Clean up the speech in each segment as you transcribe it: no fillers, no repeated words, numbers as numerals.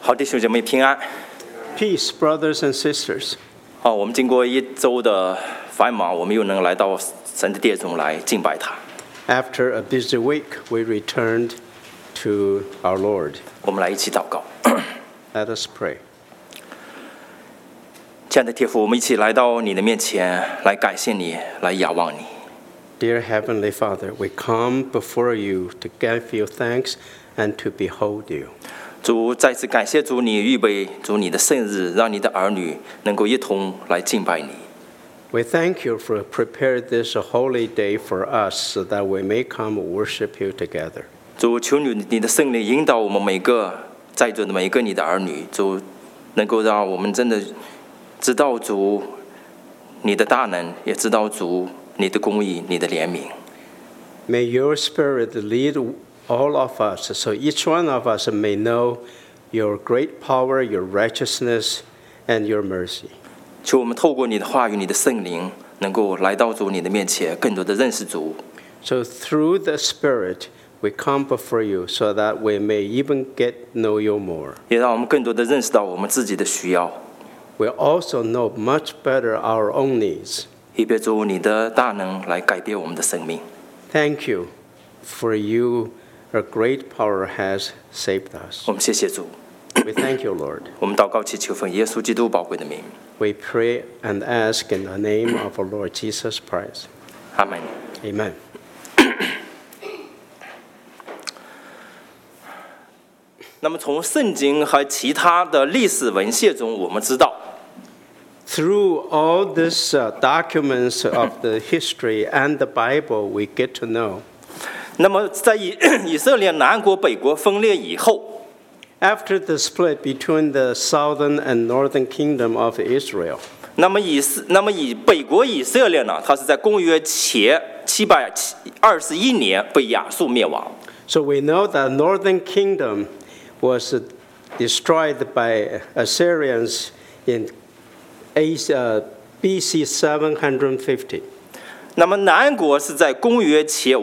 好，弟兄姐妹平安。 Peace, brothers and sisters. 好，我们经过一周的繁忙，我们又能来到神的殿中来敬拜他。 After a busy week, we returned to our Lord. 我们来一起祷告。 Let us pray. 亲爱的天父，我们一起来到你的面前，来感谢你，来仰望你。 Dear Heavenly Father, we come before you to give you thanks and to behold you. 主，再次感谢主，你预备主你的圣日，让你的儿女能够一同来敬拜你。 We thank you for preparing this holy day for us so that we may come worship you together. 主，求你的圣灵引导我们每个在座的每一个你的儿女，主能够让我们真的知道主你的大能，也知道主你的公义、你的怜悯。 May your Spirit lead all of us so each one of us may know your great power, your righteousness, and your mercy. 求我们透过你的话语、你的圣灵，能够来到主你的面前，更多的认识主。 So through the Spirit, we come before you so that we may even get know you more. 也让我们更多的认识到我们自己的需要， We also know much better our own needs. 以便主你的大能来改变我们的生命。 Thank you for you, a great power has saved us. 我们谢谢主， We thank you, Lord. 我们祷告祈求奉耶稣基督宝贵的名， We pray and ask in the name of our Lord Jesus Christ. 阿门。 Amen. 那么从圣经和其他的历史文献中，我们知道， Through all these documents of the history and the Bible, we get to know. 那么在以色列南国北国分裂以后， After the split between the southern and northern kingdom of Israel, 那么以北国以色列呢，它是在公元前721年被亚述灭亡。 so we know that northern kingdom was destroyed by Assyrians in BC 750. 那么南国是在公元前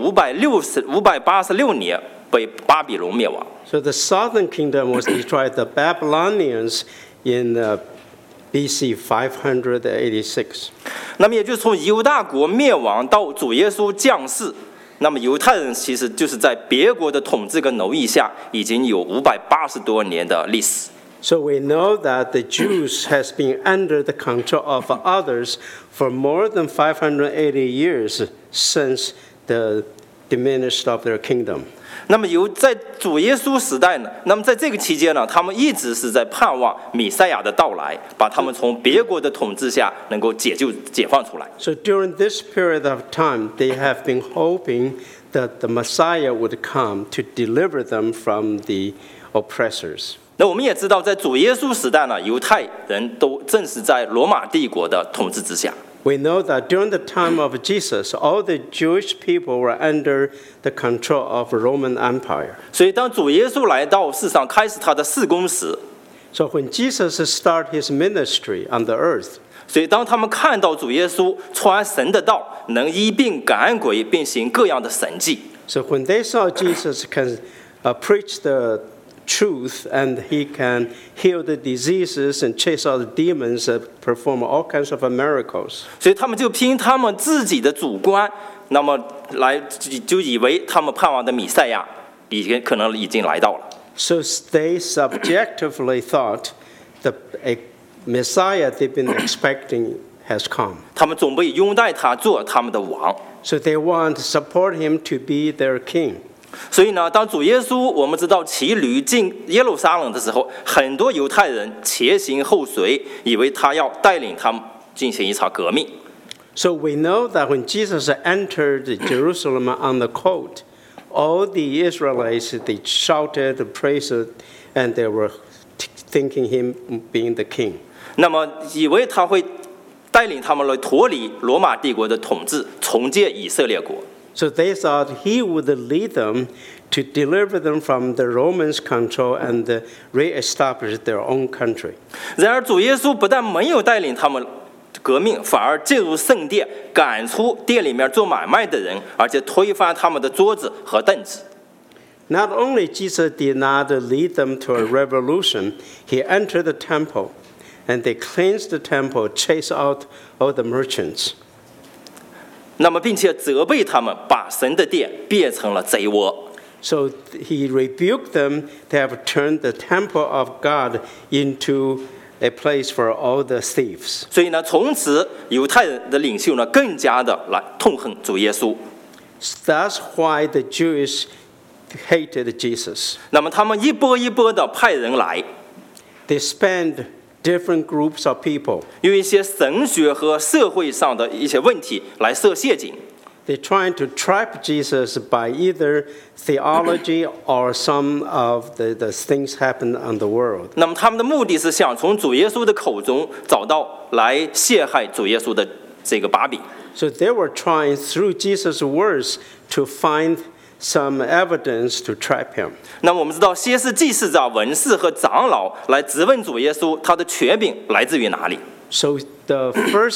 586年被巴比伦灭亡。 So the southern kingdom was destroyed by the Babylonians in BC 586. 那么也就是从犹大国灭亡到主耶稣降世，那么犹太人其实就是在别国的统治跟奴役下，已经有580多年的历史。 So we know that the Jews has been under the control of others for more than 580 years since the diminished of their kingdom. 那么在主耶稣时代呢，那么在这个期间呢，他们一直是在盼望弥赛亚的到来，把他们从别国的统治下能够解放出来。 So during this period of time, they have been hoping that the Messiah would come to deliver them from the oppressors. 那我们也知道，在主耶稣时代呢，犹太人都正是在罗马帝国的统治之下。 We know that during the time of Jesus, all the Jewish people were under the control of Roman Empire. 所以，当主耶稣来到世上，开始他的事工时， So when Jesus started his ministry on the earth, 所以当他们看到主耶稣传神的道，能医病赶鬼，并行各样的神迹， so when they saw Jesus can preach the truth and he can heal the diseases and chase out the demons and perform all kinds of miracles. 所以他们就凭他们自己的主观，那么就以为他们盼望的弥赛亚可能已经来到了。 So they subjectively thought the Messiah they've been expecting has come. 他们准备拥戴他做他们的王。 So they want to support him to be their king. 所以呢，当主耶稣我们知道骑驴进耶路撒冷的时候，很多犹太人前行后随，以为他要带领他们进行一场革命。 So we know that when Jesus entered Jerusalem on the colt, all the Israelites, they shouted, praised, and they were thinking him being the king. 那么以为他会带领他们来脱离罗马帝国的统治，重建以色列国。 So they thought he would lead them to deliver them from the Romans' control and reestablish their own country. 然而主耶稣不但没有带领他们革命，反而进入圣殿，赶出店里面做买卖的人，而且推翻他们的桌子和凳子。 Not only Jesus did not lead them to a revolution, he entered the temple, and they cleansed the temple, chased out all the merchants. 那么并且责备他们把神的殿变成了贼窝。 So he rebuked them. They have turned the temple of God into a place for all the thieves. 所以呢，从此犹太人的领袖呢，更加的来痛恨主耶稣。 That's why the Jews hated Jesus. 那么他们一波一波的派人来， They spent different groups of people. 用一些神学和社会上的一些问题来设陷阱。 They're trying to trap Jesus by either theology or some of the things happen on the world. 那么他们的目的是想从主耶稣的口中找到来陷害主耶稣的这个把柄。 So they were trying through Jesus' words to find some evidence to trap him. 那么我们知道，歇斯祭司长、文士和长老来质问主耶稣，他的权柄来自于哪里？ So the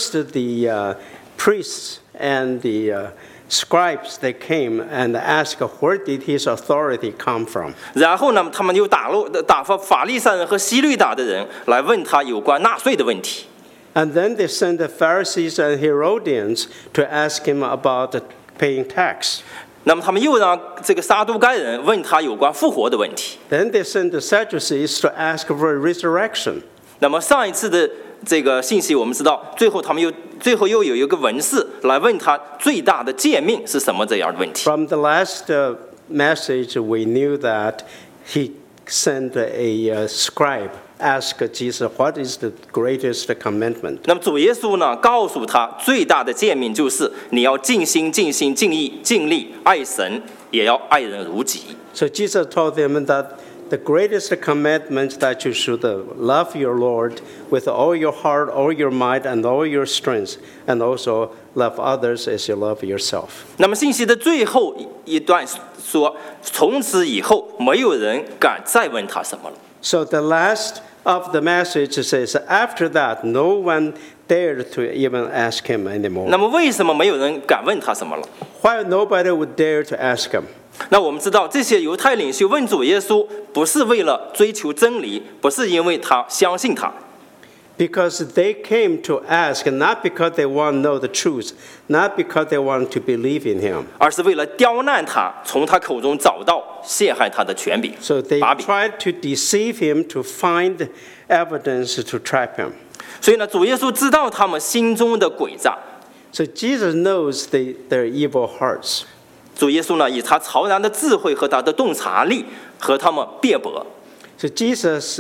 priests and the scribes, they came and asked, where did his authority come from? 然后呢，他们又打发法利赛人和希律党的人来问他有关纳税的问题。 And then they sent the Pharisees and Herodians to ask him about paying tax. 那么他们又让这个撒都该人问他有关复活的问题。 Then they sent the Sadducees to ask for resurrection. 那么上一次的这个信息我们知道，最后又有一个文士来问他最大的诫命是什么这样的问题。 From the last message, we knew that he sent a scribe ask Jesus, what is the greatest commandment? 那么主耶稣呢，告诉他最大的诫命就是你要尽心、尽心、尽意、尽力爱神，也要爱人如己。 So Jesus told them that the greatest commandment that you should love your Lord with all your heart, all your might, and all your strength, and also love others as you love yourself. 那么信息的最后一段说，从此以后没有人敢再问他什么了。 So the last of the message says, after that, no one dared to even ask him anymore. 那么为什么没有人敢问他什么了？ Why nobody would dare to ask him? 那我们知道，这些犹太领袖问主耶稣，不是为了追求真理，不是因为他相信他， Because they came to ask, not because they want to know the truth, not because they want to believe in him. 而是为了刁难他，从他口中找到陷害他的权柄、 So they 把柄。 tried to deceive him to find evidence to trap him. 所以呢，主耶稣知道他们心中的诡诈。 So Jesus knows their evil hearts. 主耶稣呢，以他超然的智慧和他的洞察力和他们辩驳。 So Jesus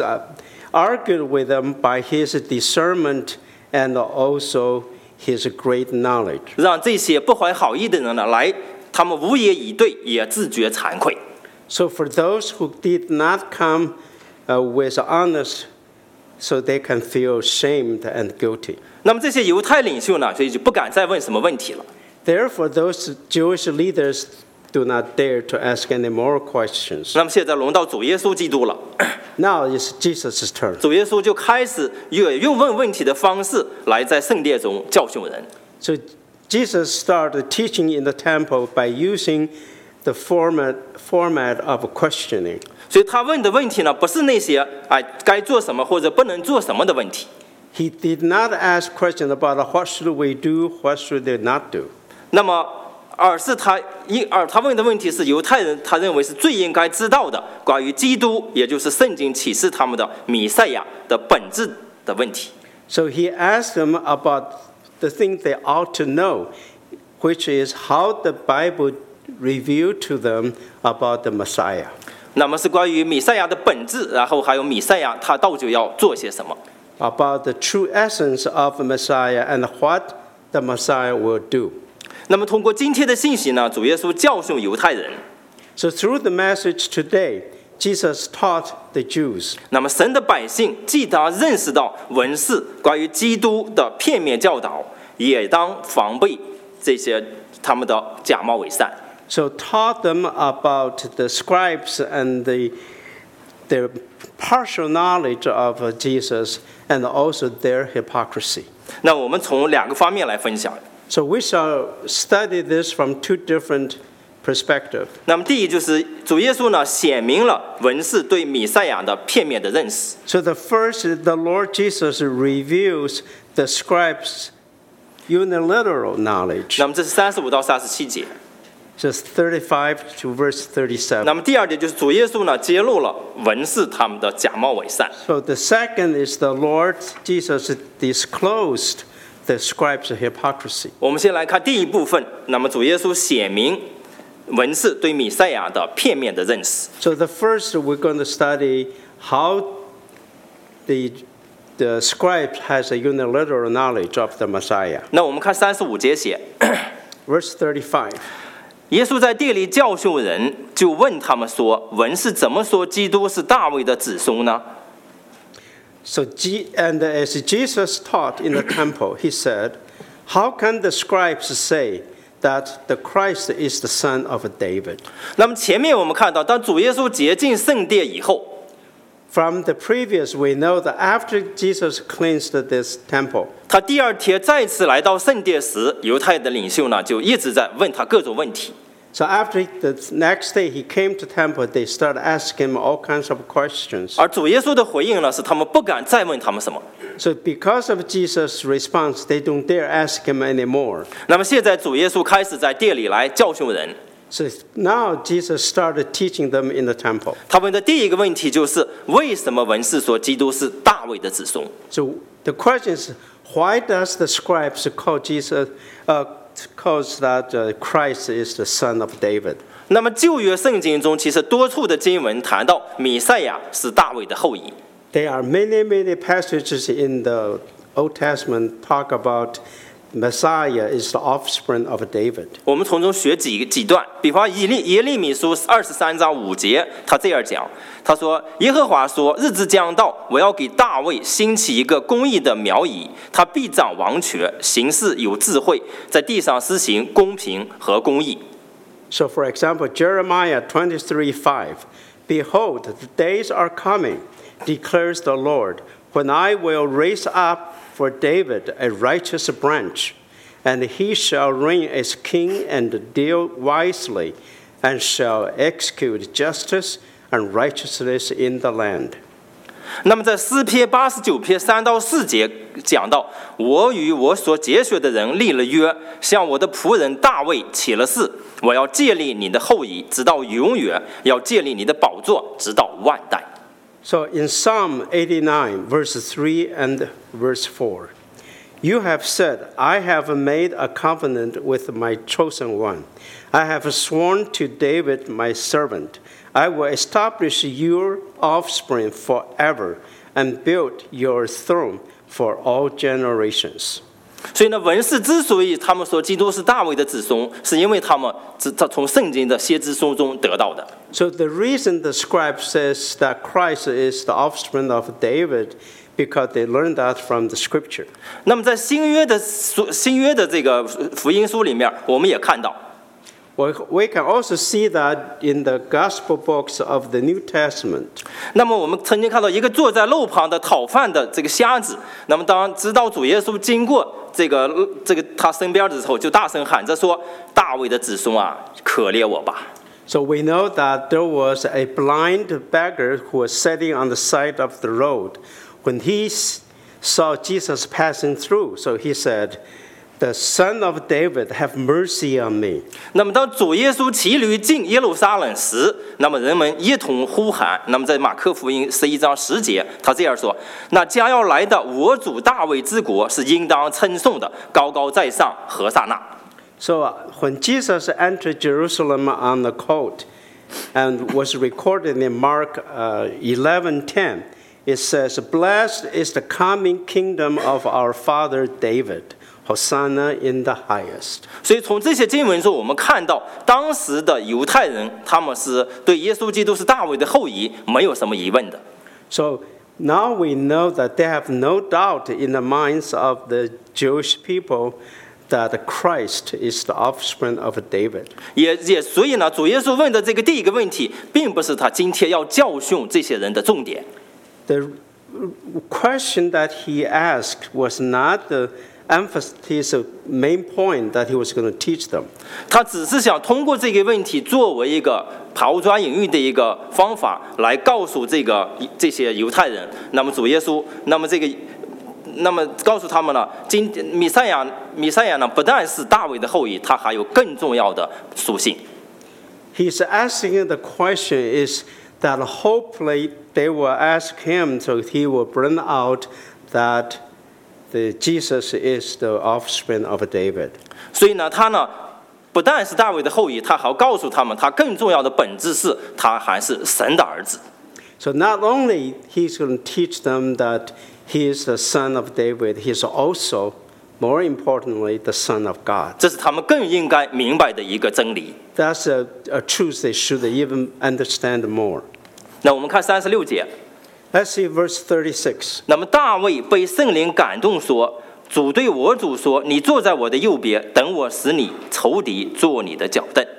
argued with them by his discernment and also his great knowledge. 让这些不怀好意的人呢，来，他们无言以对，也自觉惭愧。 So for those who did not come with honest, so they can feel shamed and guilty. 那么这些犹太领袖呢，所以就不敢再问什么问题了。 Therefore, those Jewish leaders do not dare to ask any more questions. 那么现在轮到主耶稣基督了， Now it's Jesus' turn. 主耶稣就开始也用问问题的方式来在圣殿中教训人。 So Jesus started teaching in the temple by using the format of questioning. 所以他问的问题呢，不是那些该做什么或者不能做什么的问题。 He did not ask questions about what should we do, what should we not do. 那么，而是他问的问题是犹太人他认为是最应该知道的关于基督，也就是圣经启示他们的弥赛亚的本质的问题。 So he asked them about the thing they ought to know, which is how the Bible revealed to them about the Messiah. 那么是关于弥赛亚的本质，然后还有弥赛亚他到底要做些什么。 About the true essence of the Messiah and what the Messiah will do. 那么通过今天的信息呢，主耶稣教训犹太人。 So through the message today, Jesus taught the Jews. 那么神的百姓既当认识到文士关于基督的片面教导，也当防备这些他们的假冒伪善。 So taught them about the scribes and their partial knowledge of Jesus and also their hypocrisy. 那我们从两个方面来分享。 So we shall study this from two different perspective. 那么第一就是主耶稣呢显明了文士对弥赛亚的片面的认识。 So the first, the Lord Jesus reveals the scribes' unilateral knowledge. 那么这是35到37节。 Just 35 to verse 37. 那么第二点就是主耶稣呢揭露了文士他们的假冒伪善。 So the second is the Lord Jesus disclosed the scribes' hypocrisy. 我们先来看第一部分，那么主耶稣显明文士对弥赛亚的片面的认识。 So the first, we're going to study how the scribe has a unilateral knowledge of the Messiah. 那我们看35节写， Verse 35. 耶稣在店里教训人，就问他们说：“文士怎么说基督是大卫的子孙呢？” So, and as Jesus taught in the temple, he said, "How can the scribes say that the Christ is the son of David?" 那么前面我们看到，当主耶稣洁净圣殿以后， From the previous, we know that after Jesus cleansed this temple, 他第二天再次来到圣殿时，犹太的领袖呢就一直在问他各种问题。 so after the next day he came to temple, they started asking him all kinds of questions. 而主耶稣的回应呢，是他们不敢再问他们什么。 So because of Jesus' response, they don't dare ask him anymore. 那么现在主耶稣开始在店里来教训人。 So now Jesus started teaching them in the temple. 他问的第一个问题就是：为什么文士说基督是大卫的子孙？ So the question is, why does the scribes call Jesus, calls that Christ is the son of David? 那么旧约圣经中其实多处的经文谈到弥赛亚是大卫的后裔。 There are many passages in the Old Testament talk about Messiah is the offspring of David. 我们从中学几段，比方耶利米书23章5节，他这样讲，他说：“耶和华说，日子将到，我要给大卫兴起一个公义的苗裔，他必掌王权，行事有智慧，在地上施行公平和公义。” So for example, Jeremiah 23:5, "Behold, the days are coming, declares the Lord, when I will raise up for David a righteous branch, and he shall reign as king and deal wisely, and shall execute justice and righteousness in the land." 那么在诗篇89篇3到4节讲到：“我与我所拣选的人立了约，向我的仆人大卫起了誓，我要建立你的后裔，直到永远；要建立你的宝座，直到万代。” So in Psalm 89, verse 3 and verse 4, "You have said, I have made a covenant with my chosen one. I have sworn to David my servant, I will establish your offspring forever and build your throne for all generations." 所以呢，文士之所以他们说基督是大卫的子孙，是因为他们从圣经的先知书中得到的。 So the reason the scribe says that Christ is the offspring of David, because they learned that from the scripture. 那么在新约的这个福音书里面，我们也看到， We can also see that in the gospel books of the New Testament. 那么我们曾经看到一个坐在路旁的讨饭的这个瞎子，那么当知道主耶稣经过这个他身边的时候，就大声喊着说：“大卫的子孙啊，可怜我吧！” So we know that there was a blind beggar who was sitting on the side of the road. When he saw Jesus passing through, so he said, "The Son of David, have mercy on me." 那么当主耶稣骑驴进耶路撒冷时，那么人们一同呼喊。那么在马可福音11章10节，他这样说：“那将要来的我主大卫之国是应当称颂的，高高在上，何萨那。” So when Jesus entered Jerusalem on the colt and was recorded in Mark 11:10, it says, "Blessed is the coming kingdom of our father David. Hosanna in the highest." 所以从这些经文中，我们看到当时的犹太人，他们是对耶稣基督是大卫的后裔没有什么疑问的。 So now we know that they have no doubt in the minds of the Jewish people that Christ is the offspring of David. 所以呢，主耶稣问的这个第一个问题，并不是他今天要教训这些人的重点。 The question that he asked was not his main point that he was going to teach them. 他只是想通过这个问题作为一个抛砖引玉的一个方法，来告诉这些犹太人。那么主耶稣，那么告诉他们了，弥赛亚呢，不但是大卫的后裔，他还有更重要的属性。 He's asking the question is that hopefully they will ask him, so he will bring out that Jesus is the offspring of David. 所以呢，他呢不但是大卫的后裔，他还要告诉他们，他更重要的本质是，他还是神的儿子。 So not only he's going to teach them that he is the son of David, he's also, more importantly, the son of God. 这是他们更应该明白的一个真理。 That's a truth they should even understand more. 那我们看36节。 Let's see verse 36. 那么大卫被圣灵感动说：“主对我主说，你坐在我的右边，等我使你仇敌做你的脚凳。”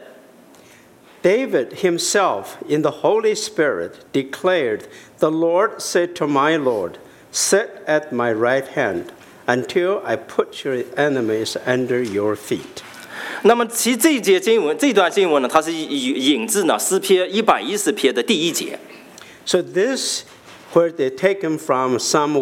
David himself, in the Holy Spirit, declared, "The Lord said to my Lord, sit at my right hand until I put your enemies under your feet." 那么其这段经文呢，它是引自呢诗篇110篇的第1节。 So this where they taken from Psalm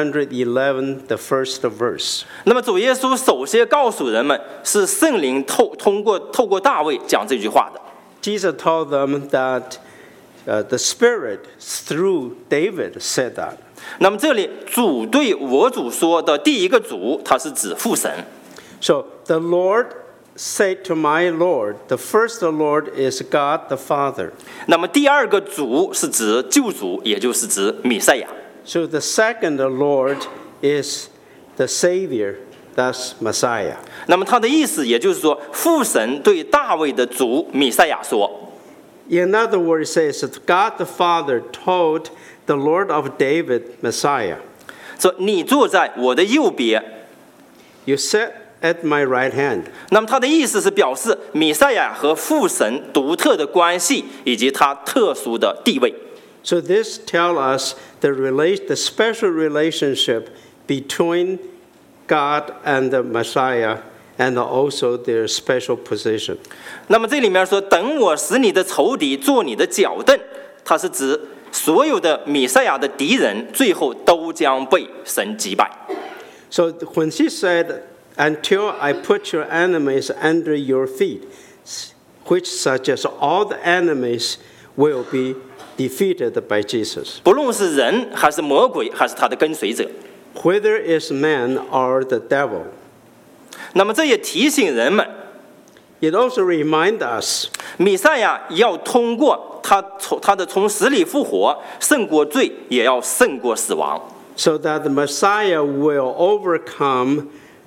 111, the first verse. 那么主耶稣首先告诉人们，是圣灵透过大卫讲这句话的。 Jesus told them that the Spirit through David said that. 那么这里主对我主说的第一个主，它是指父神。 So the Lord said to my Lord, the first Lord is God the Father. 那么第二个主是指救主，也就是指弥赛亚。 So the second Lord is the Savior, that's Messiah. 那么他的意思，也就是说，父神对大卫的主弥赛亚说。 In other words, it says that God the Father told the Lord of David, Messiah, 说你坐在我的右边。 You sit at my right hand. 那么他的意思是表示弥赛亚和父神独特的关系，以及他特殊的地位。 So this tells us the special relationship between God and the Messiah, and also their special position. 那么这里面说，等我使你的仇敌做你的脚凳，它是指所有的弥赛亚的敌人，最后都将被神击败。 So when he said, "Until I put your enemies under your feet," which suggests all the enemies will be defeated by Jesus. 不论是人还是魔鬼，还是他的跟随者。 Whether it's man or the devil. 那么这也提醒人们， It also reminds us 弥赛亚要通过他的从死里复活，胜过罪，也要胜过死亡。 so that the Messiah will overcome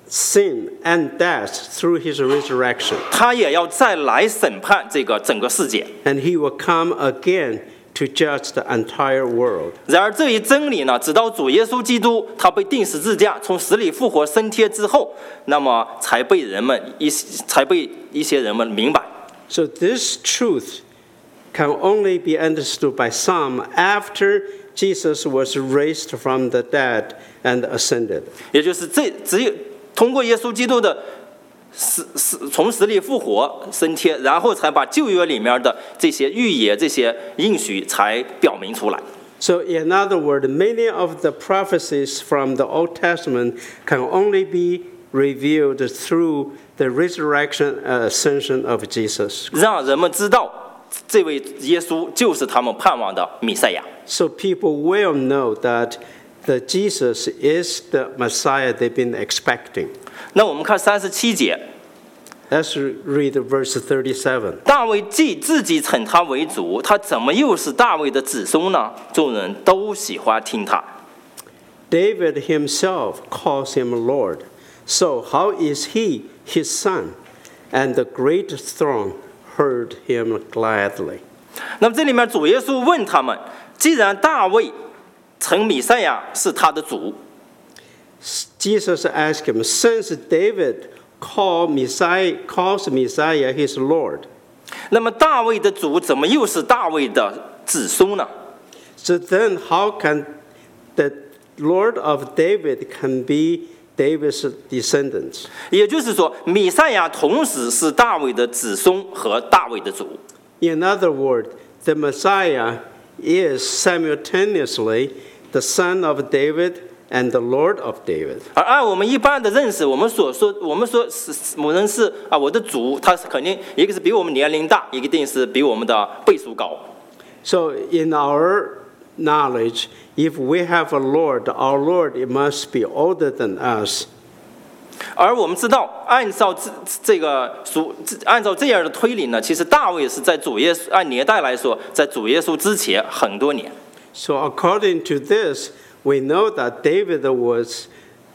sin and death through his resurrection. 他也要再来审判这个整个世界。 And he will come again to judge the entire world. 然而这一真理呢，直到主耶稣基督他被钉十字架，从死里复活升天之后，那么才被一些人们明白。 So this truth can only be understood by some after Jesus was raised from the dead and ascended. 也就是只有通过耶稣基督的从死里复活升天，然后才把旧约里面的这些预言、这些应许才表明出来。 So in other words, many of the prophecies from the Old Testament can only be revealed through the resurrection and ascension of Jesus. 让人们知道这位耶稣就是他们盼望的弥赛亚。 So people will know that Jesus is the Messiah they've been expecting. 那我们看37节， Let's read verse 37. 大卫既自己称他为主，他怎么又是大卫的子孙呢？众人都喜欢听他。 David himself calls him Lord. So how is he his son? And the great throng heard him gladly. 那么这里面主耶稣问他们：既然大卫称弥赛亚是他的主， Jesus asked him, since David calls Messiah his Lord, 那么大卫的主怎么又是大卫的子孙呢？ so then how can the Lord of David can be David's descendants. 也就是说，弥赛亚同时是大卫的子孙和大卫的主。 In other words, the Messiah is simultaneously the son of David and the Lord of David. 而按我们一般的认识，我们说是我的主，他是肯定一个是比我们年龄大，一定是比我们的倍数高。 So in our knowledge, if we have a Lord, our Lord it must be older than us. 而我们知道，按照这样的推理呢，其实大卫是在主耶稣按年代来说，在主耶稣之前很多年。 So according to this, we know that David was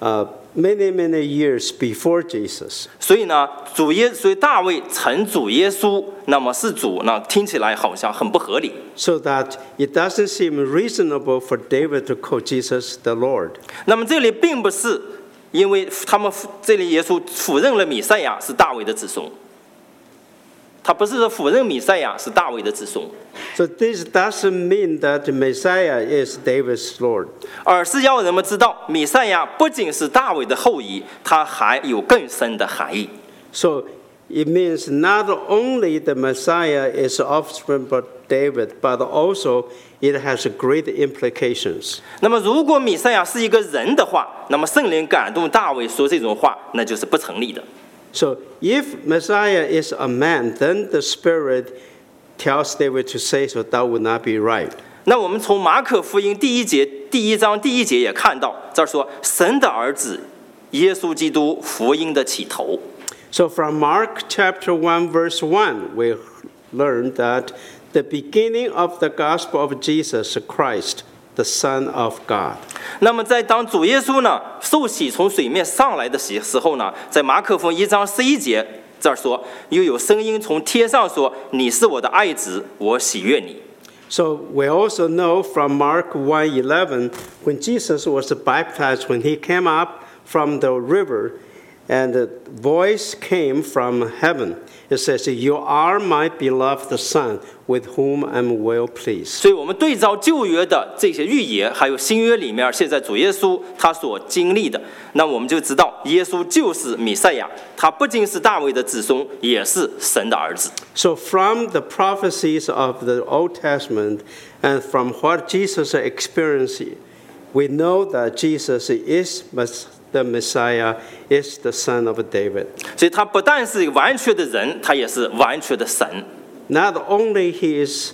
many, many years before Jesus. 所以呢，所以大卫称主耶稣，那么是主呢，听起来好像很不合理。 So that it doesn't seem reasonable for David to call Jesus the Lord. 那么这里并不是因为他们这里耶稣否认了弥赛亚是大卫的子孙，他不是否认弥赛亚是大卫的子孙， So this doesn't mean that the Messiah is David's Lord. 而是要人们知道，弥赛亚不仅是大卫的后裔，他还有更深的含义。 So it means not only the Messiah is offspring of David, but also it has great implications. 那么，如果弥赛亚是一个人的话，那么圣灵感动大卫说这种话，那就是不成立的。 So if Messiah is a man, then the Spirit tells David to say so. That would not be right. 那我们从马可福音第一章第一节也看到，这儿说神的儿子耶稣基督福音的起头。 So from Mark chapter 1, verse 1, we learn that the beginning of the gospel of Jesus Christ, the Son of God. 那么在当主耶稣呢受洗从水面上来的时候呢，在马可福音1章11节这儿说，又有声音从天上说：“你是我的爱子，我喜悦你。” So we also know from Mark 1:11, when Jesus was baptized, when he came up from the river, and the voice came from heaven. It says, "You are my beloved Son, with whom I'm well pleased." 所以我们对照旧约的这些预言，还有新约里面现在主耶稣他所经历的，那我们就知道耶稣就是弥赛亚，他不仅是大卫的子孙，也是神的儿子。 So from the prophecies of the Old Testament and from what Jesus experienced, we know that Jesus is the Messiah, is the Son of David. 所以他不但是完全的人，他也是完全的神。 Not only he is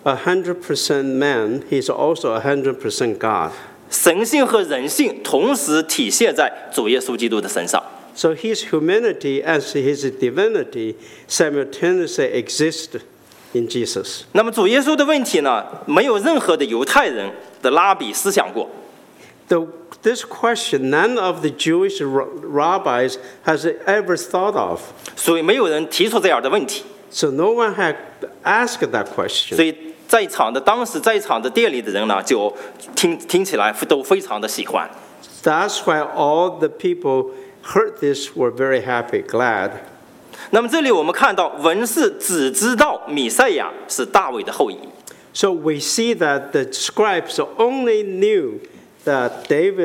100% man, he's also 100% God. 神性和人性同时体现在主耶稣基督的身上。 So his humanity and his divinity simultaneously exist in Jesus. 那么主耶稣的问题呢，没有任何的犹太人的拉比思想过。 This question, none of the Jewish rabbis has ever thought of. 所以没有人提出这样的问题。 So no one had asked that question. 所以当时在场的店里的人呢，就听起来都非常的喜欢。 That's why all the people heard this were very happy, glad. 那么这里我们看到文士只知道弥赛亚是大卫的后裔。 So we see that the scribes only knew that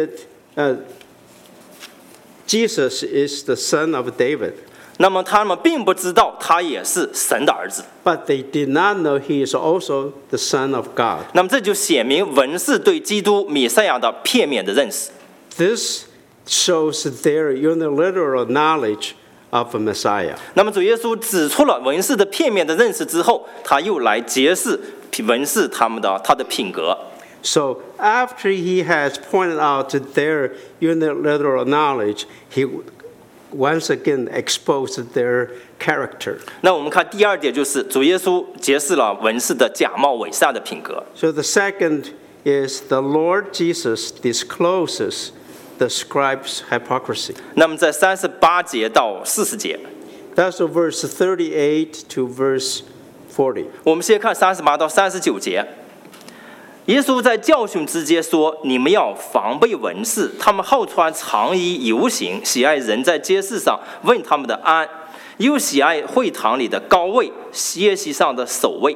Jesus is the son of David. 那么他们并不知道他也是神的儿子。 But they did not know he is also the Son of God. 那么这就显明文士对基督弥赛亚的片面的认识。 This shows their unilateral knowledge of a Messiah. 那么主耶稣指出了文士的片面的认识之后，他又来揭示文士他的品格。 So after he has pointed out their unilateral knowledge, he once again exposed their character. 那我们看第二点，就是主耶稣揭示了文士的假冒伪善的品格。 So the second is the Lord Jesus discloses the scribes' hypocrisy. 那么在38节到40节， That's verse 38 to verse 40. 我们先看38到39节。耶稣在教训之间说：“你们要防备文士，他们好穿长衣游行，喜爱人在街市上问他们的安，又喜爱会堂里的高位，宴席上的首位。”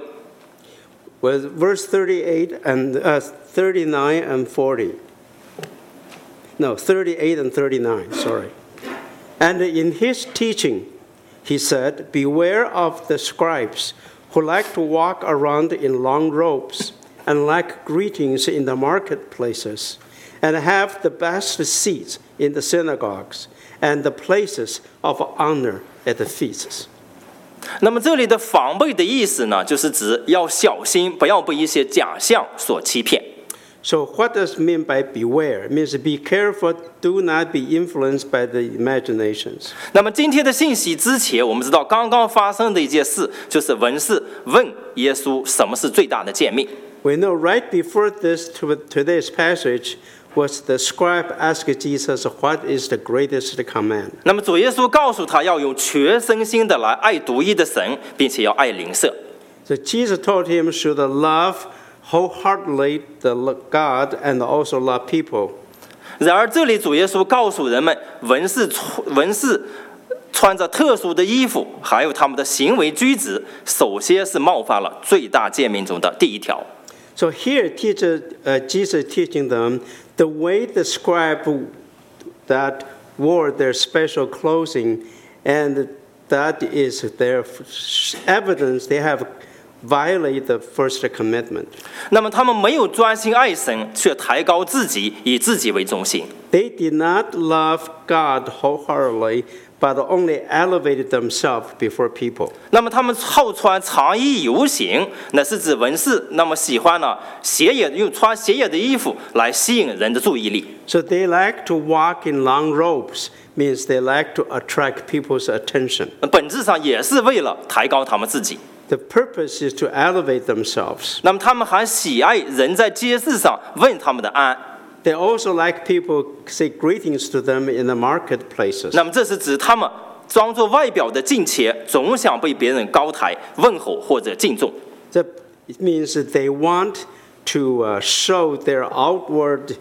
With verse 38 and 39 and 40. No, 38 and 39, sorry. And in his teaching, he said, "Beware of the scribes who like to walk around in long robes and like greetings in the marketplaces and have the best seats in the synagogues and the places of honor at the feasts." 那么这里的防备的意思呢，就是指要小心，不要被一些假象所欺骗。 So what does it mean by beware? It means be careful, do not be influenced by the imaginations. 那么今天的信息之前，我们知道刚刚发生的一件事，就是文士问耶稣什么是最大的诫命。 We know right before this today's passage was the scribe asked Jesus, "What is the greatest command?" 那么主耶稣告诉他要用全身心的来爱独一的神，并且要爱邻舍。 So Jesus told him should love wholeheartedly the God and also love people. 然而这里主耶稣告诉人们，文士穿着特殊的衣服，还有他们的行为举止，首先是冒犯了最大诫命中的第一条。 So here, Jesus teaching them the way the scribe that wore their special clothing, and that is their evidence they have violated the first commandment. 那么他们没有专心爱神，却抬高自己，以自己为中心。 They did not love God wholeheartedly, but only elevated themselves before people. 那么他们好穿长衣游行，那是指文士那么喜欢呢用穿斜眼的衣服来吸引人的注意力。 So they like to walk in long robes, means they like to attract people's attention. 本质上也是为了抬高他们自己。 The purpose is to elevate themselves. 那么他们还喜爱人在街市上问他们的安。 They also like people say greetings to them in the marketplaces. 那么这是指他们装作外表的敬虔，总想被别人高抬、问候或者敬重。 That it means that they want to show their outward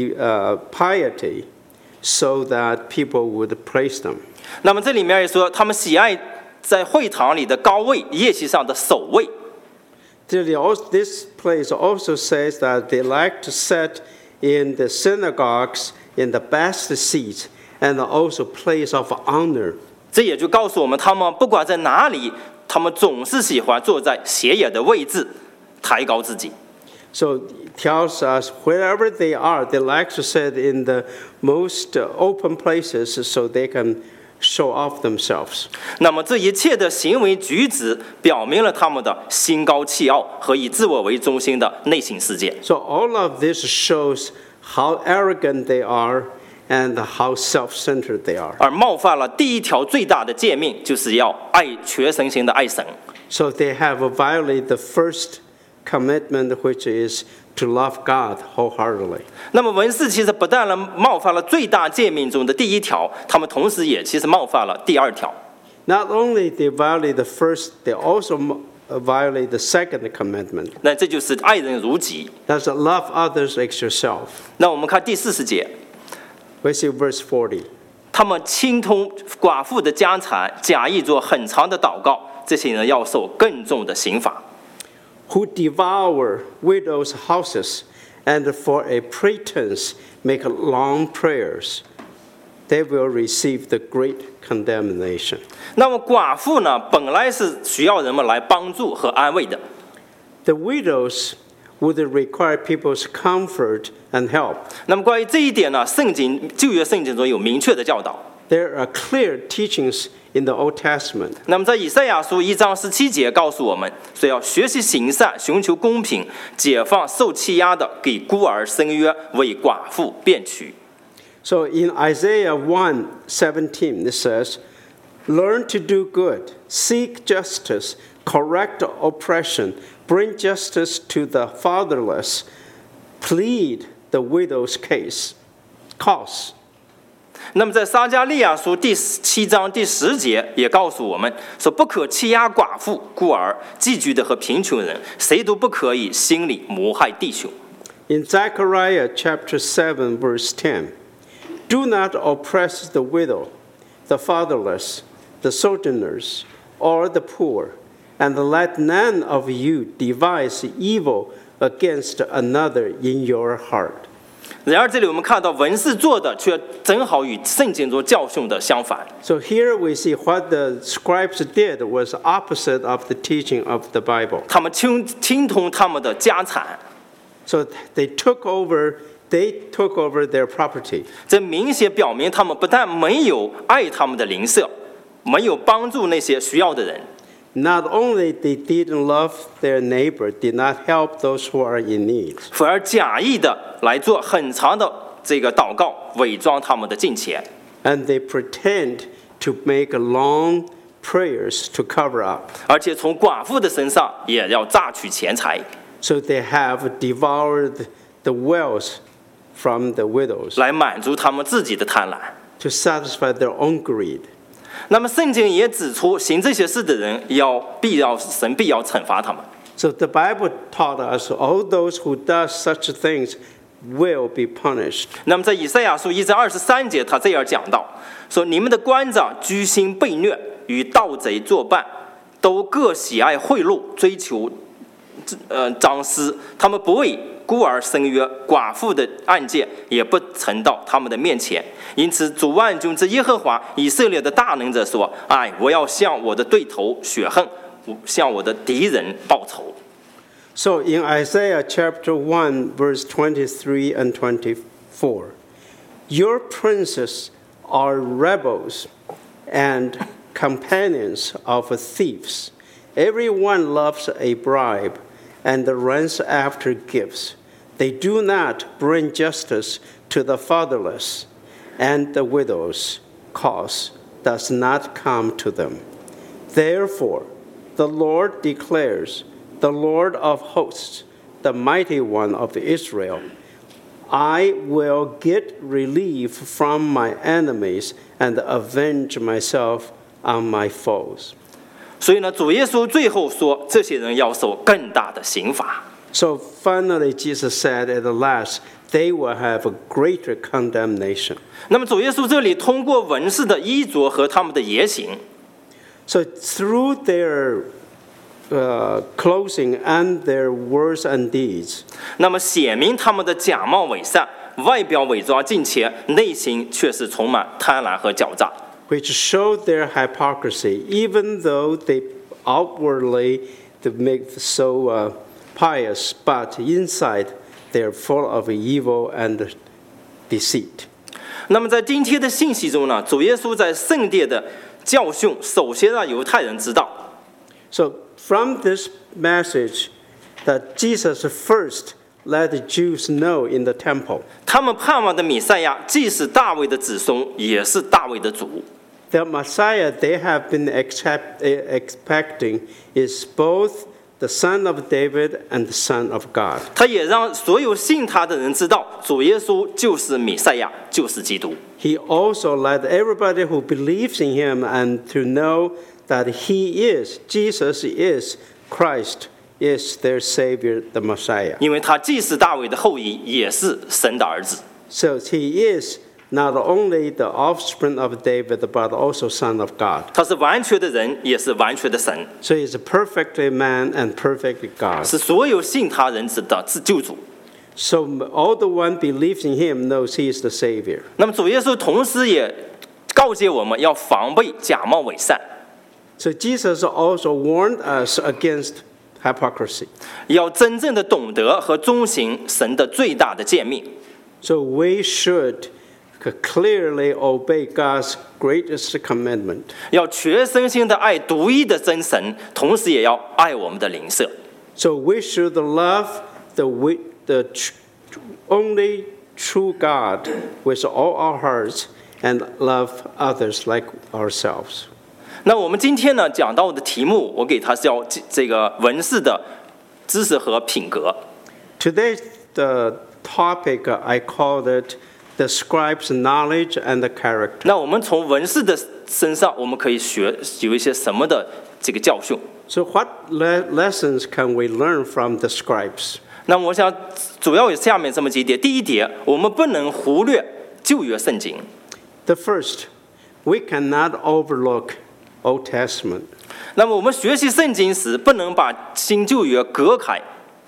piety so that people would praise them. 那么这里面也说，他们喜爱在会堂里的高位、宴席上的首位。 This place also says that they like to sit in the synagogues in the best seats and also place of honor. 这也就告诉我们，他们不管在哪里，他们总是喜欢坐在显眼的位置，抬高自己。 So it tells us wherever they are, they like to sit in the most open places so they can show off themselves. 那么这一切的行为举止，表明了他们的心高气傲和以自我为中心的内心世界。 So all of this shows how arrogant they are and how self-centered they are. 而冒犯了第一条最大的诫命，就是要全身心的爱神。 So they have violated the first commitment, which is to love God wholeheartedly. 那么文士其实不但冒犯了最大诫命中的第一条，他们同时也其实冒犯了第二条。 Not only they violate the first, they also violate the second commandment. 那这就是爱人如己。 That's love others like yourself. 那我们看第40节， We see verse 40. 他们侵吞寡妇的家产，假意做很长的祷告，这些人要受更重的刑罚。 Who devour widows' houses and for a pretense make long prayers, they will receive the great condemnation. 那么寡妇呢，本来是需要人们来帮助和安慰的。 The widows would require people's comfort and help. 那么关于这一点呢，旧约圣经中有明确的教导。 There are clear teachings in the Old Testament. 那么在以赛亚书1章17节告诉我们，说要学习行善，寻求公平，解放受欺压的，给孤儿伸冤，为寡妇辩屈。 So in Isaiah 1:17, it says, "Learn to do good, seek justice, correct oppression, bring justice to the fatherless, plead the widow's cause." 那么在撒迦利亚书第7章第10节也告诉我们说，不可欺压寡妇、孤儿、寄居的和贫穷人，谁都不可以心里谋害弟兄。 In Zechariah chapter 7, verse 10, "Do not oppress the widow, the fatherless, the sojourners, or the poor, and let none of you devise evil against another in your heart." 然而这里我们看到文士做的却正好与圣经中教训的相反。 So here we see what the scribes did was opposite of the teaching of the Bible. 他们倾通他们的家产， So they took over their property. 这明显表明他们不但没有爱他们的邻舍，没有帮助那些需要的人， Not only they didn't love their neighbor, did not help those who are in need. 反而假意的来做很长的这个祷告，伪装他们的敬虔。 And they pretend to make long prayers to cover up. 而且从寡妇的身上也要榨取钱财， So they have devoured the wealth from the widows 来满足他们自己的贪婪。 to satisfy their own greed. 那么圣经也指出，行这些事的人神必要惩罚他们。 So the Bible taught us all those who does such things will be punished. 那么在以赛亚书1章23节，他这样讲到，说你们的官长居心悖虐，与盗贼作伴，都各喜爱贿赂，追求赃私，他们不为孤儿伸冤，寡妇的案件也不呈到他们的面前。因此主万军之耶和华以色列的大能者说：哎，我要向我的对头雪恨，向我的敌人报仇。 So in Isaiah chapter 1, verse 23 and 24, your princes are rebels and companions of thieves. Everyone loves a bribe and runs after gifts. They do not bring justice to the fatherless, and the widow's cause does not come to them. Therefore, the Lord declares, the Lord of hosts, the mighty one of Israel, I will get relief from my enemies and avenge myself on my foes. 所以呢，主耶稣最后说，这些人要受更大的刑罚。 So finally, Jesus said at the last, they will have a greater condemnation. 那么主耶稣这里通过文士的衣着和他们的言行， So through their clothing and their words and deeds, 那么显明他们的假冒伪善，外表伪装敬虔，内心却是充满贪婪和狡诈。 which show their hypocrisy, even though they outwardly they make so pious, but inside they're full of evil and deceit. 那么在今天的信息中呢，主耶稣在圣殿的教训，首先让犹太人知道， So from this message, that Jesus first let the Jews know in the temple 他们盼望的弥赛亚既是大卫的子孙，也是大卫的主。 the Messiah they have been expecting is both the son of David and the son of God. 他也让所有信他的人知道，主耶稣就是弥赛亚，就是基督。 He also led everybody who believes in him and to know that Jesus is Christ, is their Savior, the Messiah. 因为他既是大卫的后裔，也是神的儿子。 So he is not only the offspring of David, but also son of God. 他是完全的人，也是完全的神， So he's a perfectly man and perfectly God. 是所有信他人的救主。 So all the one believes in him knows he is the Savior. 那么主耶稣同时也告诫我们要防备假冒伪善， So Jesus also warned us against hypocrisy. 要真正的懂得和遵行神的最大的诫命。 So we should clearly obey God's greatest commandment. 要全身心的爱独一的真神，同时也要爱我们的邻舍。 So we should love the only true God with all our hearts and love others like ourselves. 那我们今天呢讲到的题目，我给它叫这个文士的知识和品格。 Today's the topic I called it the scribe's knowledge and the character. 那我们从文士的身上，我们可以有一些什么的这个教训？ So what lessons can we learn from the scribes? 那我想主要有下面这么几点。第一点，我们不能忽略旧约圣经。 The first, we cannot overlook Old Testament. 那么我们学习圣经时，不能把新旧约隔开。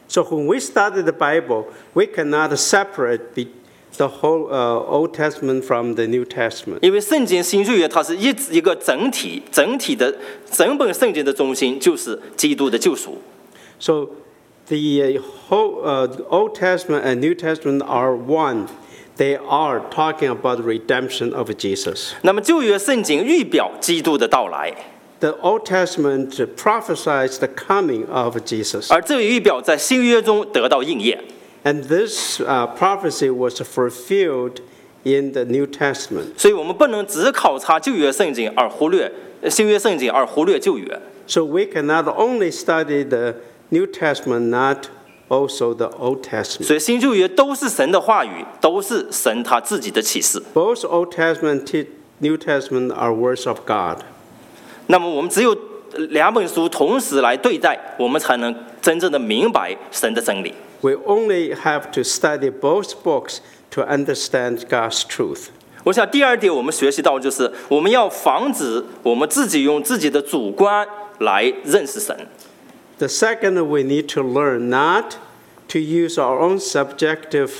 So when we study the Bible, we cannot separate the whole Old Testament from the New Testament. 因为圣经新旧约它是一个整体的整本圣经的中心就是基督的救赎。 So the whole Old Testament and New Testament are one. They are talking about the redemption of Jesus. 那么旧约圣经预表基督的到来， The Old Testament prophesies the coming of Jesus. 而这一预表在新约中得到应验。 And this prophecy was fulfilled in the New Testament. 所以我们不能只考察旧约圣经而忽略新约圣经而忽略旧约。 So we cannot only study the New Testament, not also the Old Testament. 所以新旧约都是神的话语，都是神他自己的启示。 Both Old Testament and New Testament are words of God. 那么我们只有两本书同时来对待，我们才能真正的明白神的真理。 We only have to study both books to understand God's truth. 我想第二点我们学习到就是我们要防止我们自己用自己的主观来认识神。 The second, we need to learn not to use our own subjective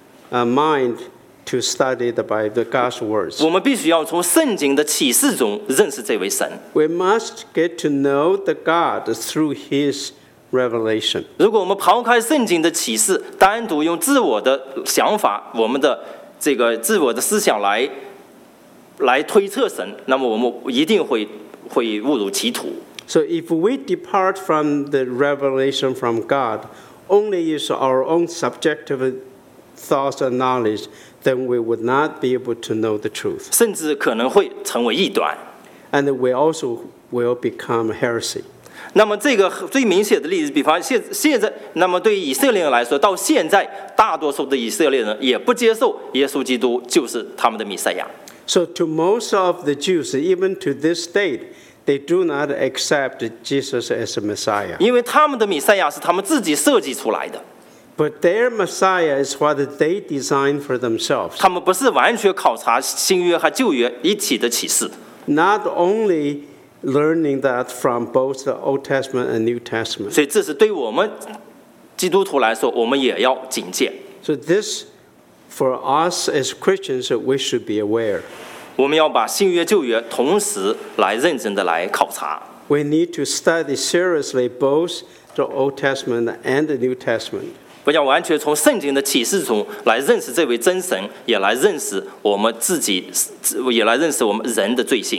mind to study the Bible, God's words. 我们必须要从圣经的启示中认识这位神。 We must get to know the God through His revelation. 如果我们抛开圣经的启示，单独用自我的想法、我们的这个自我的思想来推测神，那么我们一定会误入歧途。 So if we depart from the revelation from God, only use our own subjective thoughts and knowledge, then we would not be able to know the truth. 甚至可能会成为异端。 And we also will become heresy. 那么这个最明显的例子，比方现在，那么对于以色列人来说，到现在大多数的以色列人也不接受耶稣基督就是他们的弥赛亚。 So to most of the Jews, even to this date, they do not accept Jesus as a Messiah. 因为他们的弥赛亚是他们自己设计出来的， But their Messiah is what they designed for themselves. 他们不是完全考察新约和旧约一体的启示。 Not only learning that from both the Old Testament and New Testament. 所以这是对我们基督徒来说，我们也要警戒。 So this, for us as Christians, we should be aware. 我们要把新约旧约同时来认真的来考察。 We need to study seriously both the Old Testament and the New Testament. 不要完全从圣经的启示中来认识这位真神，也来认识我们自己，也来认识我们人的罪性。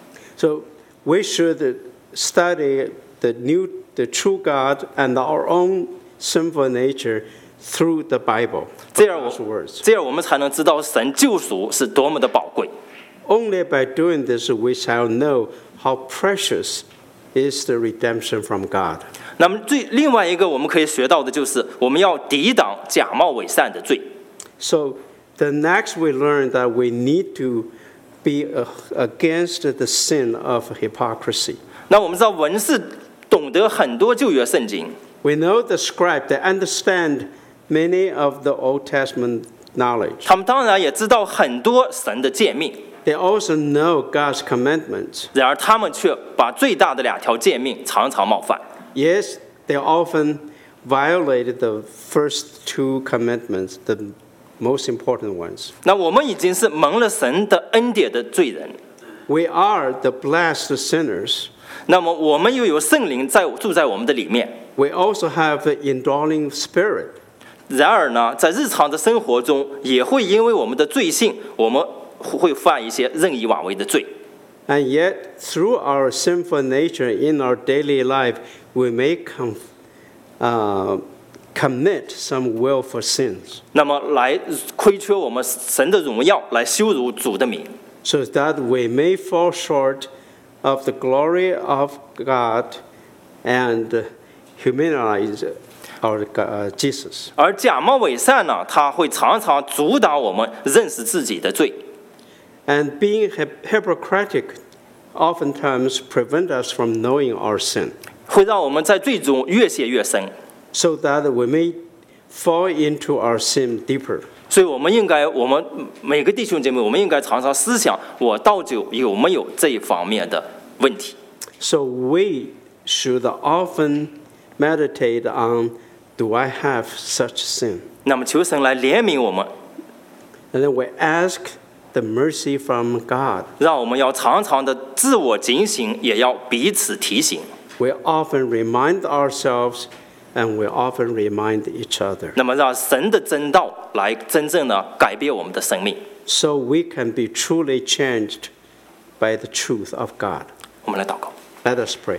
So we should study the true God and our own sinful nature through the Bible. 这样 God's words. 我们才能知道神救赎是多么的宝贵。 Only by doing this we shall know how precious is the redemption from God. 那么另外一个我们可以学到的就是我们要抵挡假冒伪善的罪。 So the next we learn that we need to be against the sin of hypocrisy. 那我们知道文士懂得很多旧约圣经， We know the scribe, they understand many of the Old Testament knowledge. 他们当然也知道很多神的诫命， They also know God's commandments. 然而他们却把最大的2条诫命常常冒犯。 Yes, they often violated the first 2 commandments, the most important ones. 那我们已经是蒙了神的恩典的罪人， We are the blessed sinners. 那么我们又有圣灵住在我们的里面。 We also have the indwelling spirit. 然而呢，在日常的生活中，也会因为我们的罪性，我们会犯一些任意妄为的罪。 And yet, through our sinful nature in our daily life, we may commit some willful sins, 那么来亏缺我们神的荣耀，来羞辱主的名。 so that we may fall short of the glory of God and humanize our Jesus. 而假冒伪善呢，它会常常阻挡我们认识自己的罪。 And being hypocritic oftentimes prevent us from knowing our sin, 会让我们在罪中越陷越深。 so that we may fall into our sin deeper. 所以我们每个弟兄姐妹，我们应该常常思想，我到底有没有这一方面的问题。 So we should often meditate on Do I have such sin? 那么求神来怜悯我们， And then we ask the mercy from God. 让我们要常常的自我警醒，也要彼此提醒。 We often remind ourselves and we often remind each other. 那么让神的真道来真正的改变我们的生命。 So we can be truly changed by the truth of God. 我们来祷告。 Let us pray.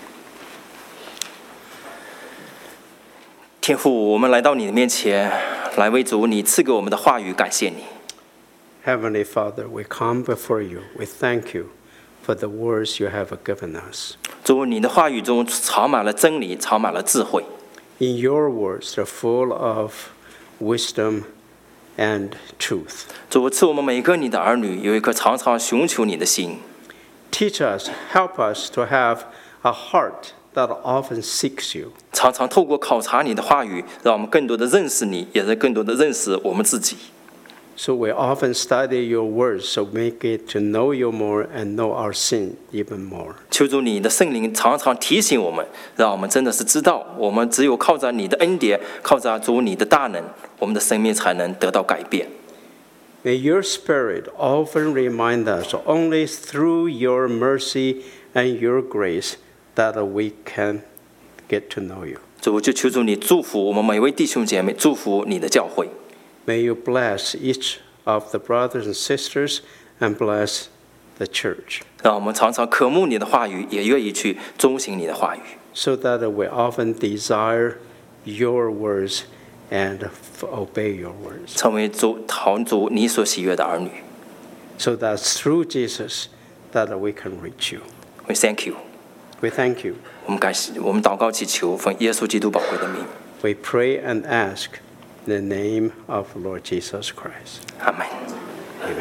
天父，我们来到你的面前，来为主你赐给我们的话语感谢你。 Heavenly Father, we come before you. We thank you for the words you have given us. 主，你的话语中藏满了真理，藏满了智慧。 In your words, they're full of wisdom and truth. 主，赐我们每个你的儿女有一颗常常寻求你的心。 Teach us, help us to have a heart that often seeks you. 常常透过考察你的话语，让我们更多的认识你，也是更多的认识我们自己。 So we often study your words, so make it to know you more and know our sin even more. 求主你的圣灵常常提醒我们，让我们真的是知道，我们只有靠着你的恩典，靠着主你的大能，我们的生命才能得到改变。 May your Spirit often remind us only through your mercy and your grace that we can get to know you. 主，就求主你祝福我们每位弟兄姐妹，祝福你的教会。 May you bless each of the brothers and sisters and bless the church, 让我们常常渴慕你的话语，也愿意去遵行你的话语。 so that we often desire your words and obey your words, 成为主你所喜悦的儿女。 so that through Jesus that we can reach you. We thank you， We thank you. 我们感谢，我们祷告祈求，奉耶稣基督宝贵的名， We pray and ask in the name of Lord Jesus Christ. 阿门。